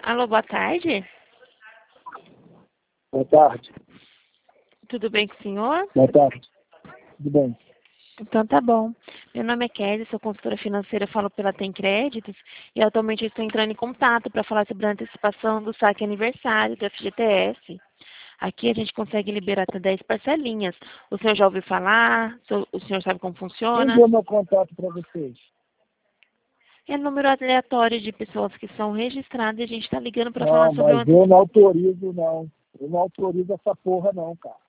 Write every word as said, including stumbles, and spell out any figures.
Alô, boa tarde. Boa tarde. Tudo bem com o senhor? Boa tarde. Tudo bem? Então tá bom. Meu nome é Kelly, sou consultora financeira, falo pela Tem Créditos e atualmente eu estou entrando em contato para falar sobre a antecipação do saque aniversário do F G T S. Aqui a gente consegue liberar até dez parcelinhas. O senhor já ouviu falar? O senhor sabe como Quem funciona? deu meu contato para vocês? É número aleatório de pessoas que são registradas e a gente está ligando para falar Não, sobre o mas antecipação. eu não autorizo, não. Eu não autorizo essa porra, não, cara.